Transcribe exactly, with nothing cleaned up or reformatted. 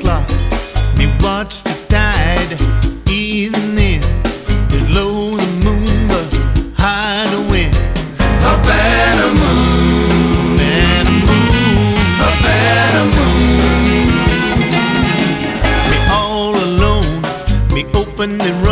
clock. Me watch the tide easing in. It's low the moon, but high the wind. A better moon, Better moon, a better moon. me all alone. Me open and